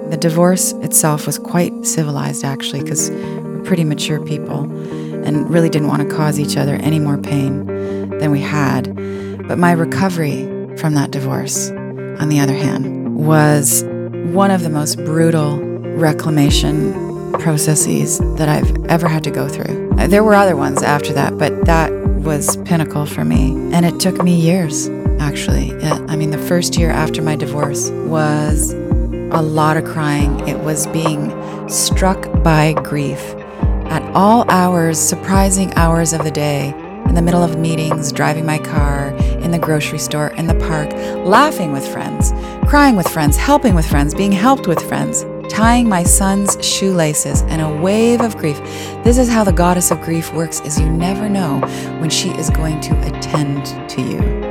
The divorce itself was quite civilized, actually, because we're pretty mature people and really didn't want to cause each other any more pain than we had. But my recovery from that divorce, on the other hand, was one of the most brutal reclamation processes that I've ever had to go through. There were other ones after that, but that was pinnacle for me. And it took me years, actually. The first year after my divorce was a lot of crying. It was being struck by grief at all hours, surprising hours of the day, in the middle of meetings, driving my car, in the grocery store, in the park, laughing with friends, crying with friends, helping with friends, being helped with friends, tying my son's shoelaces, and a wave of grief. This is how the goddess of grief works, is you never know when she is going to attend to you.